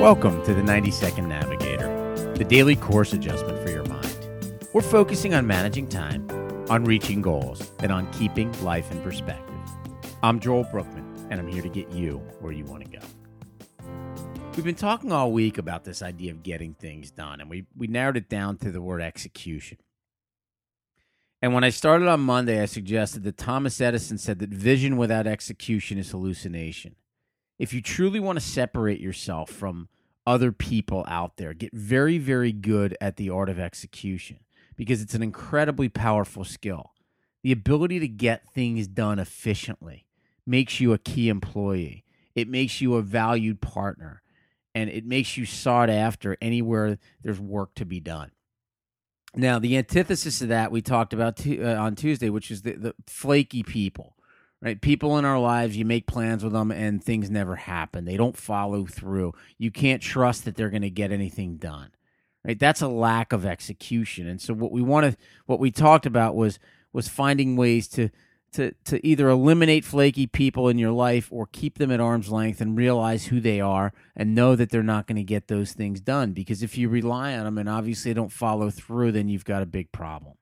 Welcome to the 90-Second Navigator, the daily course adjustment for your mind. We're focusing on managing time, on reaching goals, and on keeping life in perspective. I'm Joel Brookman, and I'm here to get you where you want to go. We've been talking all week about this idea of getting things done, and we narrowed it down to the word execution. And when I started on Monday, I suggested that Thomas Edison said that vision without execution is hallucination. If you truly want to separate yourself from other people out there, get very, very good at the art of execution because it's an incredibly powerful skill. The ability to get things done efficiently makes you a key employee. It makes you a valued partner, and it makes you sought after anywhere there's work to be done. Now, the antithesis of that we talked about on Tuesday, which is the flaky people. Right, people in our lives, you make plans with them and things never happen. They don't follow through. You can't trust that they're going to get anything done. Right, that's a lack of execution. And so what we talked about was finding ways to either eliminate flaky people in your life or keep them at arm's length and realize who they are and know that they're not going to get those things done. Because if you rely on them and obviously they don't follow through, then you've got a big problem.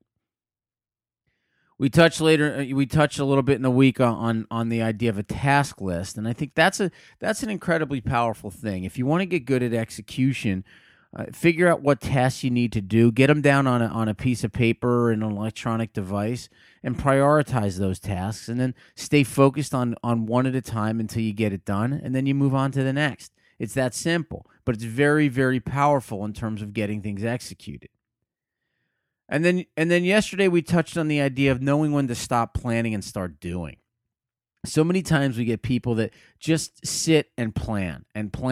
We touched a little bit in the week on the idea of a task list, and I think that's an incredibly powerful thing. If you want to get good at execution, figure out what tasks you need to do, get them down on a piece of paper or an electronic device, and prioritize those tasks, and then stay focused on one at a time until you get it done, and then you move on to the next. It's that simple, but it's very, very powerful in terms of getting things executed. And then yesterday we touched on the idea of knowing when to stop planning and start doing. So many times we get people that just sit and plan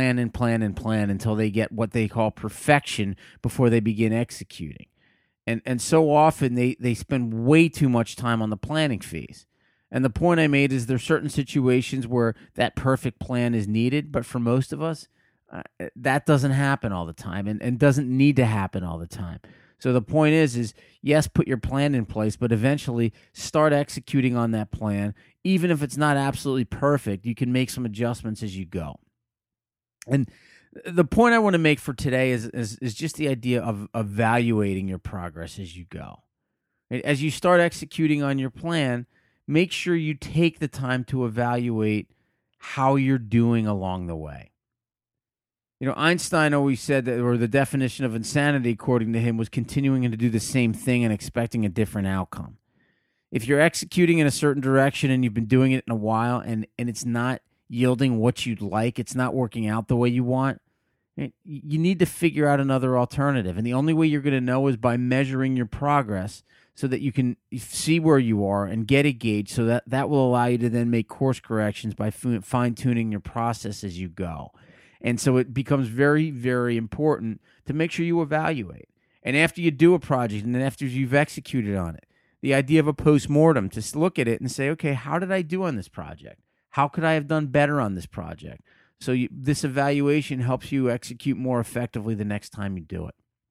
until they get what they call perfection before they begin executing. And so often they spend way too much time on the planning phase. And the point I made is there are certain situations where that perfect plan is needed, but for most of us, that doesn't happen all the time and doesn't need to happen all the time. So the point is yes, put your plan in place, but eventually start executing on that plan. Even if it's not absolutely perfect, you can make some adjustments as you go. And the point I want to make for today is just the idea of evaluating your progress as you go. As you start executing on your plan, make sure you take the time to evaluate how you're doing along the way. You know, Einstein always said that, or the definition of insanity, according to him, was continuing to do the same thing and expecting a different outcome. If you're executing in a certain direction and you've been doing it in a while and it's not yielding what you'd like, it's not working out the way you want, you need to figure out another alternative. And the only way you're going to know is by measuring your progress so that you can see where you are and get a gauge so that will allow you to then make course corrections by fine-tuning your process as you go. And so it becomes very, very important to make sure you evaluate. And after you do a project and then after you've executed on it, the idea of a postmortem, to look at it and say, okay, how did I do on this project? How could I have done better on this project? So this evaluation helps you execute more effectively the next time you do it.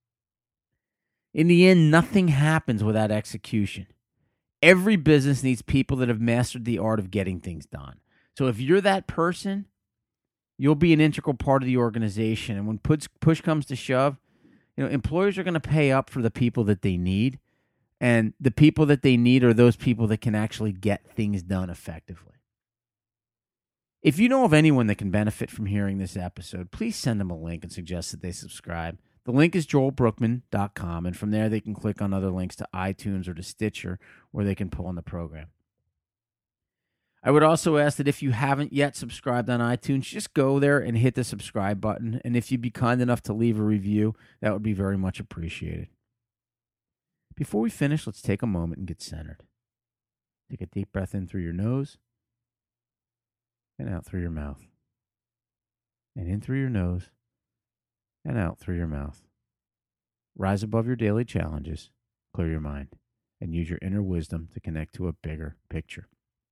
In the end, nothing happens without execution. Every business needs people that have mastered the art of getting things done. So if you're that person, you'll be an integral part of the organization. And when push comes to shove, employers are going to pay up for the people that they need. And the people that they need are those people that can actually get things done effectively. If you know of anyone that can benefit from hearing this episode, please send them a link and suggest that they subscribe. The link is joelbrookman.com, and from there they can click on other links to iTunes or to Stitcher where they can pull in the program. I would also ask that if you haven't yet subscribed on iTunes, just go there and hit the subscribe button. And if you'd be kind enough to leave a review, that would be very much appreciated. Before we finish, let's take a moment and get centered. Take a deep breath in through your nose and out through your mouth. And in through your nose and out through your mouth. Rise above your daily challenges, clear your mind, and use your inner wisdom to connect to a bigger picture.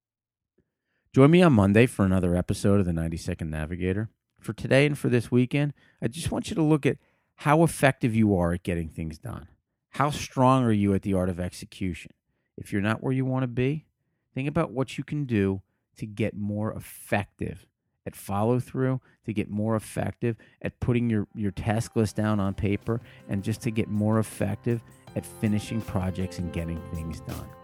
Join me on Monday for another episode of the 90-Second Navigator. For today and for this weekend, I just want you to look at how effective you are at getting things done. How strong are you at the art of execution? If you're not where you want to be, think about what you can do to get more effective at follow through, to get more effective at putting your task list down on paper, and just to get more effective at finishing projects and getting things done.